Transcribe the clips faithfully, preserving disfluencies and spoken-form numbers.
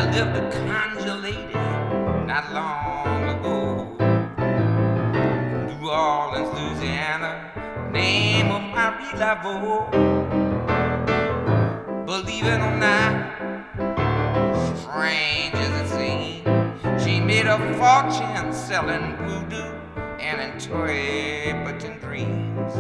lived a conjure lady not long ago. New Orleans, Louisiana, name of Marie Laveau. Believe it or not, strange as it seems, she made a fortune selling voodoo and interpreting dreams.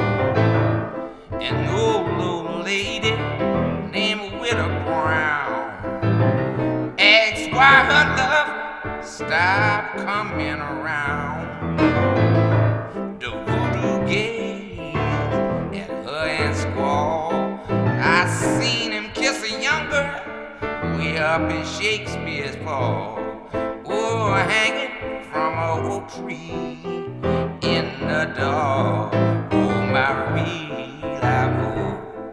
An old old lady named Widow Brown asked why her love stopped coming around. The voodoo gazed at her and squalled. I seen him kiss a young girl way up in Shakespeare's fall. Oh, hanging from a oak tree in the dark. Oh, Marie Laveau.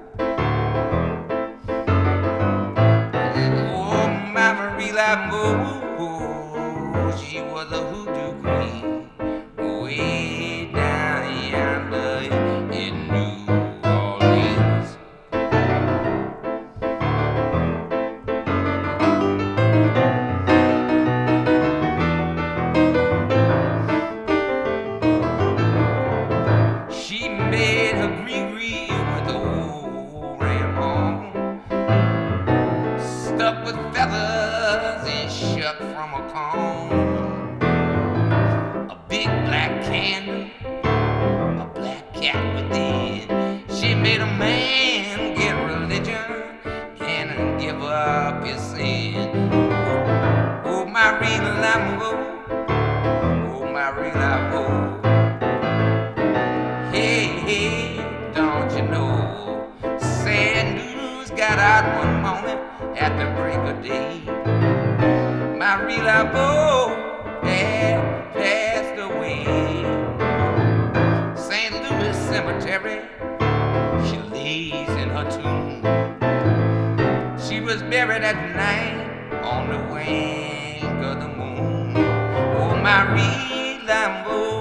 Oh, Marie Laveau, she was a hoodoo queen way down yonder in New Orleans. She made her gree-gree with old ram horn, stuck with feathers and shuck from a comb. A big black candle, a black cat within. She made a man get religion and give up his sin. Oh, Marie Laveau, oh, Marie Laveau. Hey, hey, don't you know? Sad news got out one morning at the break of day. Marie Laveau had passed away. Saint Louis Cemetery, she lays in her tomb. She was buried at night on the wing of the moon. Oh, Marie Laveau.